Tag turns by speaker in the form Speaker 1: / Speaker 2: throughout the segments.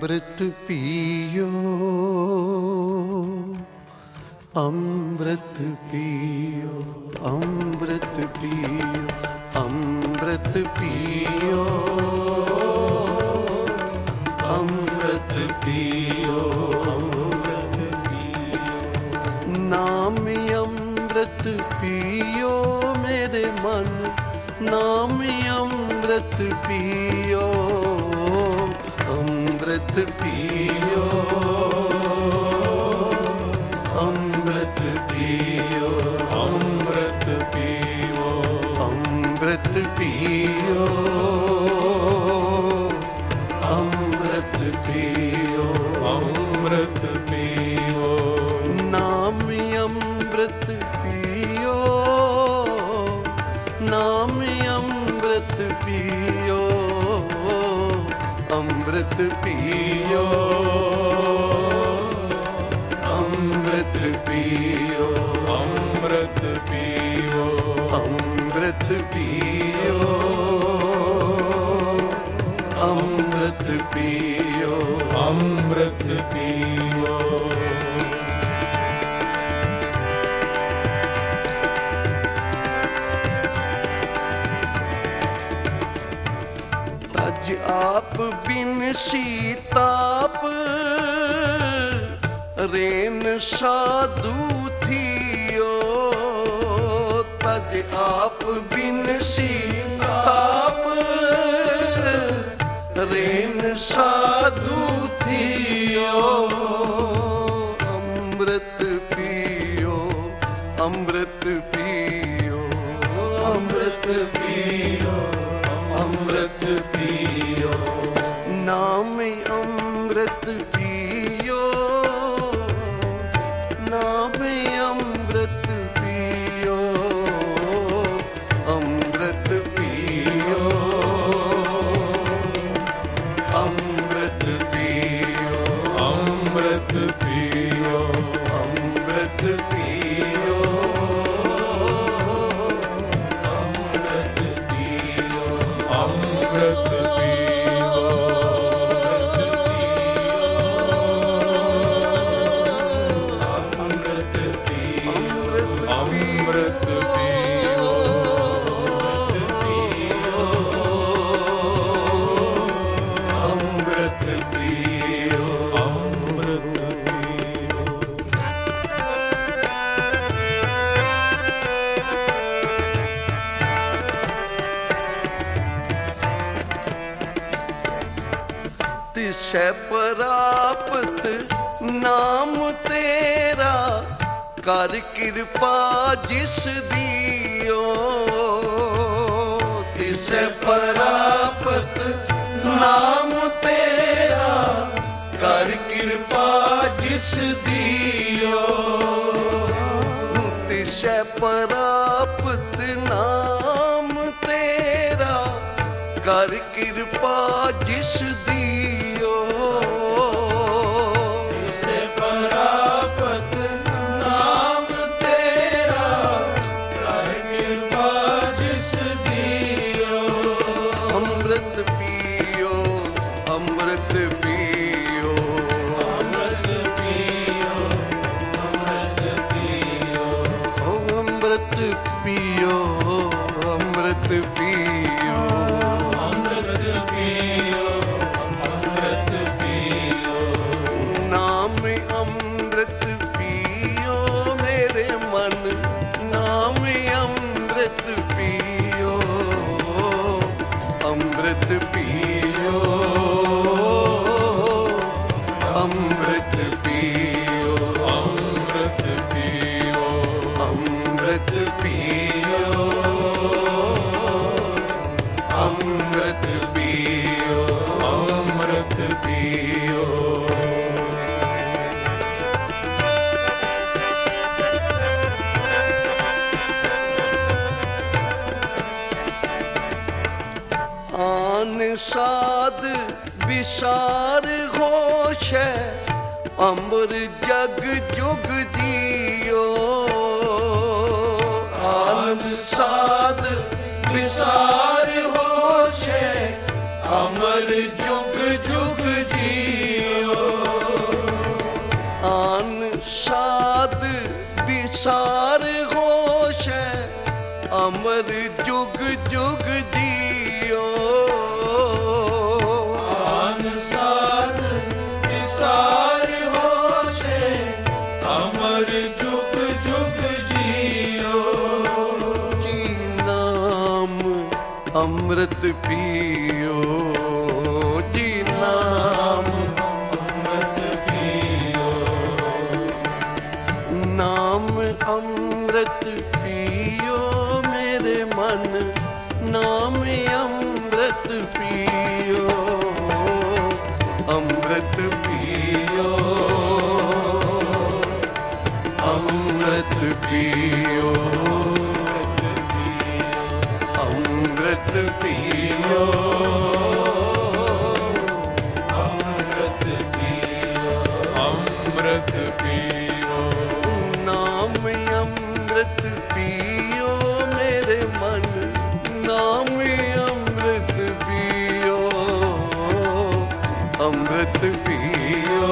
Speaker 1: ਅੰਮ੍ਰਿਤ ਪੀਓ, ਅੰਮ੍ਰਿਤ ਪੀਓ, ਅੰਮ੍ਰਿਤ ਪੀਓ, ਅੰਮ੍ਰਿਤ ਪੀਓ, ਅੰਮ੍ਰਿਤ ਪੀਓ, ਅੰਮ੍ਰਿਤ ਪੀਓ। ਨਾਮ ਅੰਮ੍ਰਿਤ ਪੀਓ ਮੇਰੇ ਮਨ, ਨਾਮ ਅੰਮ੍ਰਿਤ ਪੀਓ, ਅੰਮ੍ਰਿਤ ਪੀਓ, ਅੰਮ੍ਰਿਤ ਪੀਓ, ਅੰਮ੍ਰਿਤ ਪੀਓ, ਅੰਮ੍ਰਿਤ ਪੀਓ, ਅੰਮ੍ਰਿਤ ਪੀਓ, ਅੰਮ੍ਰਿਤ ਪੀਓ। ਨਾਮ ਅੰਮ੍ਰਿਤ ਪੀਓ, ਨਾਮ ਅੰਮ੍ਰਿਤ ਪੀਓ, ਅੰਮ੍ਰਿਤ ਪੀਓ, ਅੰਮ੍ਰਿਤ ਪੀਓ, ਅੰਮ੍ਰਿਤ ਪੀਓ, ਅੰਮ੍ਰਿਤ ਪੀਓ, ਅੰਮ੍ਰਿਤ ਪੀਓ, ਅੰਮ੍ਰਿਤ ਪੀਓ। ਤਜ ਆਪ ਬਿਨ ਸੀਤਾਪ, ਰੇਨ ਸਾਧੂ ਥੀਓ। ਤਜ ਆਪ ਬਿਨ ਸੀਤਾਪ, ਰੇਨ ਸਾਧੂ ਥੀਓ। ਅੰਮ੍ਰਿਤ ਪੀਓ, ਅੰਮ੍ਰਿਤ ਪੀਓ, ਅੰਮ੍ਰਿਤ ਪੀਓ, ਅੰਮ੍ਰਿਤ ਪੀਓ। ਨਾਮ ਅੰਮ੍ਰਿਤ ਪੀਓ, ਨਾਮ ਅੰਮ੍ਰਿਤ ਪੀਓ, ਅੰਮ੍ਰਿਤ ਪੀਓ, ਅੰਮ੍ਰਿਤ ਪੀਓ, ਅੰਮ੍ਰਿਤ ਪੀਓ, ਅੰਮ੍ਰਿਤ ਪੀਓ, ਅੰਮ੍ਰਿਤ ਪੀਓ, ਅੰਮ੍ਰਿਤ ਪੀਓ। ਤਿਸੈ ਪ੍ਰਾਪਤ ਨਾਮ ਤੇਰਾ, ਕਰ ਕਿਰਪਾ ਜਿਸ ਦੀਓ। ਤਿਸੈ ਪ੍ਰਾਪਤ ਨਾਮ ਤੇਰਾ, ਕਰ ਕਿਰਪਾ ਜਿਸ ਦੀਓ। ਤਿਸੈ ਪ੍ਰਾਪਤ ਨਾਮ ਤੇਰਾ, ਕਰ ਕਿਰਪਾ ਜਿਸ ਦੀਓ। ਤਿਸੈ ਪ੍ਰਾਪਤ ਨਾਮ ਤੇਰਾ, ਕਰ ਕਿਰਪਾ ਜਿਸ ਦੀਓ। ਅੰਮ੍ਰਿਤ ਪੀਓ, ਅੰਮ੍ਰਿਤ ਪੀਓ, ਅੰਮ੍ਰਿਤ ਪੀਓ, ਅੰਮ੍ਰਿਤ ਪੀਓ, ਅੰਮ੍ਰਿਤ ਪੀਓ, ਅੰਮ੍ਰਿਤ ਪੀਓ, ਅੰਮ੍ਰਿਤ ਪੀਓ, ਅੰਮ੍ਰਿਤ ਪੀਓ। ਨਾਮ ਅੰਮ੍ਰਿਤ ਪੀਓ ਮੇਰੇ ਮਨ, ਨਾਮ ਅੰਮ੍ਰਿਤ ਪੀਓ, ਅੰਮ੍ਰਿਤ ਪੀਓ, ਅੰਮ੍ਰਿਤ ਪੀਓ, ਅੰਮ੍ਰਿਤ ਪੀਓ, ਅੰਮ੍ਰਿਤ ਪੀਓ, ਅੰਮ੍ਰਿਤ ਪੀਓ, ਅੰਮ੍ਰਿਤ ਪੀਓ। ਆਨ ਸਾਧ ਵਿਸਾਰ ਹੋਸ਼ੈ, ਅੰਬਰ ਜਗ ਜੁਗ ਜੀਓ। ਆਨ ਸਾਧ ਵਿਸਾਰ ਹੋਸ਼ੈ, ਅਮਰ ਜੁਗ ਜੁਗ ਜੀਓ। ਅੰਮ੍ਰਿਤ ਪੀਓ ਜੀ ਨਾਮ ਅੰਮ੍ਰਿਤ ਪੀਓ, ਨਾਮ ਅੰਮ੍ਰਿਤ ਪੀਓ ਮੇਰੇ ਮਨ, ਨਾਮ ਅੰਮ੍ਰਿਤ ਪੀਓ, ਅੰਮ੍ਰਿਤ ਪੀਓ, ਅੰਮ੍ਰਿਤ ਪੀਓ, ਅੰਮ੍ਰਿਤ ਪੀਓ, ਅੰਮ੍ਰਿਤ ਪੀਓ, ਅੰਮ੍ਰਿਤ ਪੀਓ, ਨਾਮ ਅੰਮ੍ਰਿਤ ਪੀਓ ਮੇਰੇ ਮਨ, ਨਾਮ ਅੰਮ੍ਰਿਤ ਪੀਓ, ਅੰਮ੍ਰਿਤ ਪੀਓ,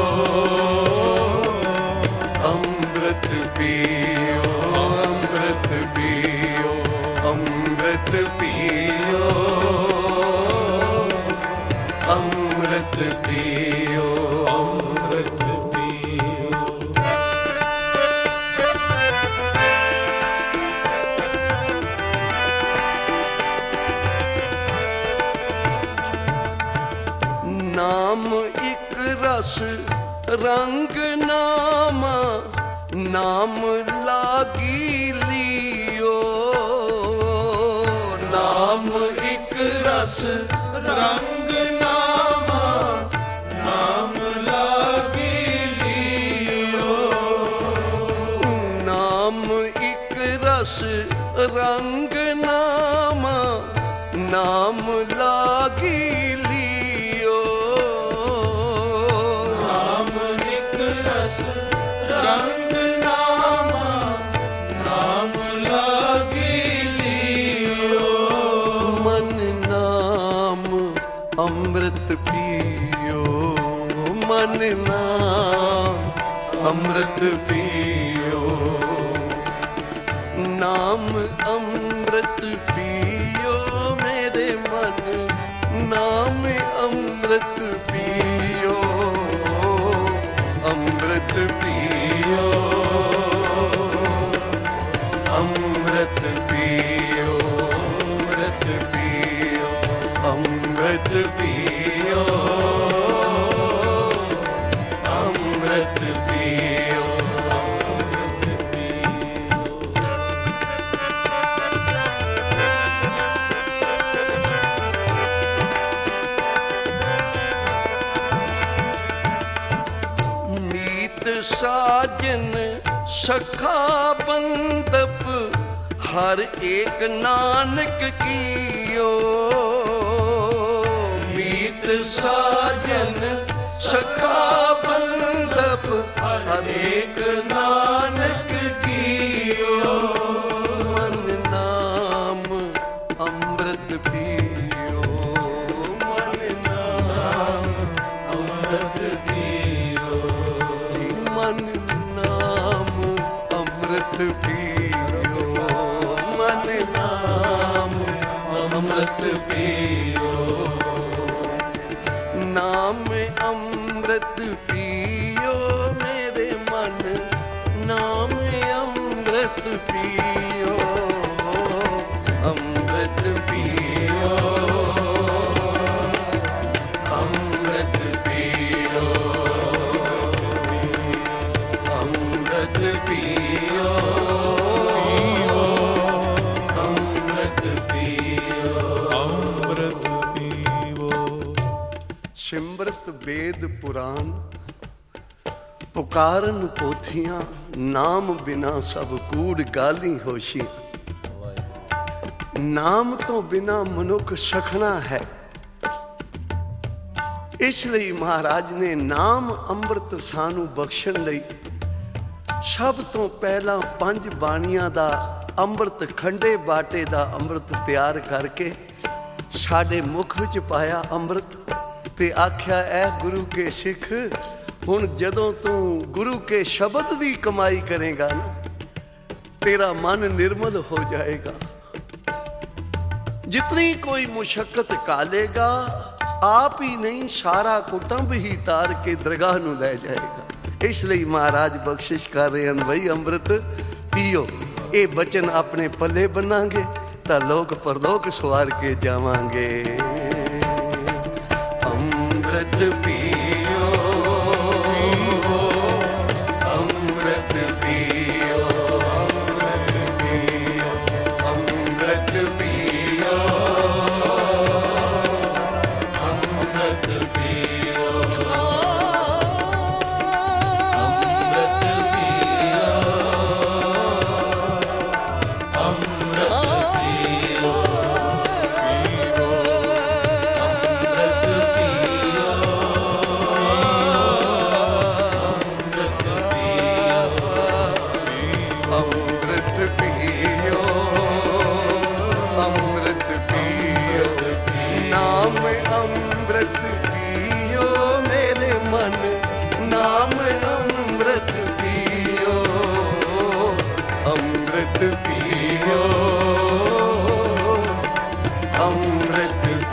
Speaker 1: ਅੰਮ੍ਰਿਤ ਪੀਓ, ਅੰਮ੍ਰਿਤ ਪੀਓ, ਅੰਮ੍ਰਿਤ ਪੀਓ, ਅੰਮ੍ਰਿਤ ਪੀਓ, ਅੰਮ੍ਰਿਤ ਪੀਓ। ਨਾਮ ਇੱਕ ਰਸ ਰੰਗ ਨਾਮਾ, ਨਾਮ ਲਾਗੀ ਲਿਓ, ਨਾਮ ਇੱਕ ਰਸ ਰੰਗ ਨਾਮਾ, ਨਾਮ ਲਾਗੀ ਲਿਓ, ਨਾਮ ਇੱਕ ਰਸ ਰੰਗ ਨਾਮਾ, ਨਾਮ ਲਾਗੀ ਲਿਓ, ਨਾਮ ਇੱਕ ਰਸ ਰੰਗ ਨਾਮਾ, ਨਾਮ ਲਾਗੀ ਲਿਓ, ਮਨ ਨਾਮ ਅੰਮ੍ਰਿਤ ਪੀਓ, ਮਨ ਨਾਮ ਅੰਮ੍ਰਿਤ ਪੀਓ, ਨਾਮ ਅੰਮ੍ਰਿਤ ਪੀਓ ਮੇਰੇ ਮਨ, ਨਾਮ ਅੰਮ੍ਰਿਤ ਪੀਓ, ਅੰਮ੍ਰਿਤ ਪੀਓ, ਅੰਮ੍ਰਿਤ ਪੀਓ, ਅੰਮ੍ਰਿਤ ਪੀਓ, ਅੰਮ੍ਰਿਤ ਪੀਓ, ਅੰਮ੍ਰਿਤ ਪੀਓ, ਅੰਮ੍ਰਿਤ ਪੀਓ। ਮੀਤ ਸਾਜਨ ਸਖਾ ਬੰਦਪ, ਹਰ ਏਕ ਨਾਨਕ ਕੀਓ, ਮੀਤ ਸਾਜਨ ਸਖਾ ਬੰਦਪ, ਹਰ ਏਕ ਨਾਨਕ ਕੀਓ, ਮਨ ਨਾਮ ਅੰਮ੍ਰਿਤ ਪੀਓ, ਮਨ ਨਾਮ ਅੰਮ੍ਰਿਤ ਪੀਓ, ਮਨ ਨਾਮ ਅੰਮ੍ਰਿਤ ਪੀਓ, ਮਨ ਨਾਮ ਅੰਮ੍ਰਿਤ ਪੀਓ, ਨਾਮ ਅੰਮ੍ਰਿਤ ਪੀਓ ਮੇਰੇ ਮਨ, ਨਾਮ ਅੰਮ੍ਰਿਤ ਪੀਓ, ਅੰਮ੍ਰਿਤ ਪੀਓ, ਅੰਮ੍ਰਿਤ ਪੀਓ, ਅੰਮ੍ਰਿਤ ਪੀਓ, ਅੰਮ੍ਰਿਤ ਪੀਓ, ਅੰਮ੍ਰਿਤ ਪੀਓ। ਸਿਮਰਤ ਵੇਦ ਪੁਰਾਨ, ਪੁਕਾਰਨ ਪੋਥੀਆਂ, ਨਾਮ ਬਿਨਾ ਸਭ ਕੂੜ ਗਾਲੀ ਹੋਸ਼ੀ, ਨਾਮ ਤੋਂ ਬਿਨਾ ਮਨੁੱਖ ਸਖਣਾ ਹੈ। ਇਸ ਲਈ ਮਹਾਰਾਜ ਨੇ ਨਾਮ ਅੰਮ੍ਰਿਤ ਸਾਨੂੰ ਬਖਸ਼ਣ ਲਈ ਸਭ ਤੋਂ ਪਹਿਲਾਂ 5 ਬਾਣੀਆਂ ਦਾ ਅੰਮ੍ਰਿਤ, ਖੰਡੇ ਬਾਟੇ ਦਾ ਅੰਮ੍ਰਿਤ ਤਿਆਰ ਕਰਕੇ ਸਾਡੇ ਮੁਖ ਵਿੱਚ ਪਾਇਆ ਅੰਮ੍ਰਿਤ, ਤੇ ਆਖਿਆ ਐ ਗੁਰੂ ਕੇ ਸਿੱਖ, ਹੁਣ ਜਦੋਂ ਤੂੰ ਗੁਰੂ ਕੇ ਸ਼ਬਦ ਦੀ ਕਮਾਈ ਕਰੇਗਾ ਨਾ, तेरा मन निर्मल हो जाएगा। जितनी कोई मुशक्कत कालेगा आप ही नहीं सारा कुटुंब ही तार के दरगाह नूं लै जाएगा। इसलिए महाराज बख्शिश कर रहे हैं भाई अमृत पीओ। ये बचन अपने पल्ले बनांगे ਤਾਂ ਲੋਕ ਪਰਲੋਕ ਸਵਾਰ ਕੇ ਜਾਵਾਂਗੇ। ਅੰਮ੍ਰਿਤ ਪੀਓ, ਅੰਮ੍ਰਿਤ ਪੀਓ, ਅੰਮ੍ਰਿਤ ਪੀਓ, ਅੰਮ੍ਰਿਤ ਪੀਓ, ਅੰਮ੍ਰਿਤ ਪੀਓ,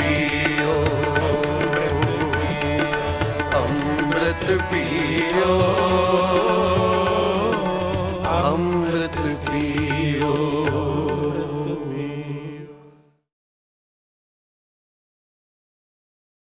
Speaker 1: ਅੰਮ੍ਰਿਤ ਪੀਓ।